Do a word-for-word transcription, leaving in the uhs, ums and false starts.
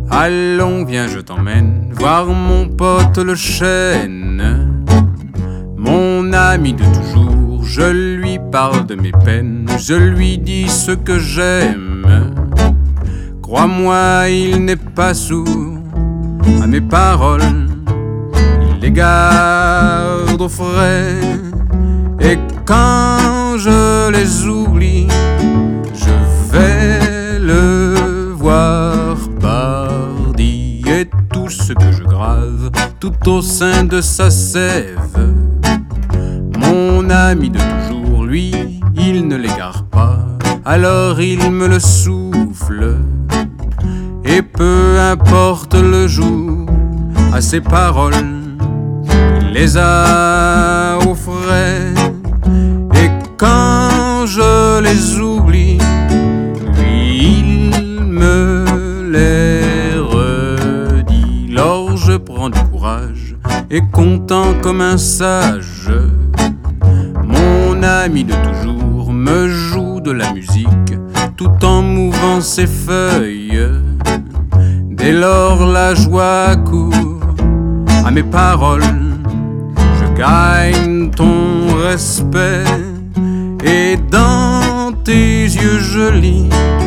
Allons, viens, je t'emmène voir mon pote le chêne, mon ami de toujours. Je lui parle de mes peines, je lui dis ce que j'aime. Crois-moi, il n'est pas sourd à mes paroles, il les garde au frais. Et quand je les oublie, je vais le voir pardi. Et tout ce que je grave tout au sein de sa sève, mon ami de toujours, lui, il ne l'égare pas. Alors il me le souffle, et peu importe le jour, à ses paroles, il les a au frais. Et quand je les oublie, lui, il me les redit. Lors je prends du courage, et content comme un sage, mon ami de toujours me joue de la musique, tout en mouvant ses feuilles. Dès lors la joie court à mes paroles, je gagne ton respect. Et dans tes yeux je lis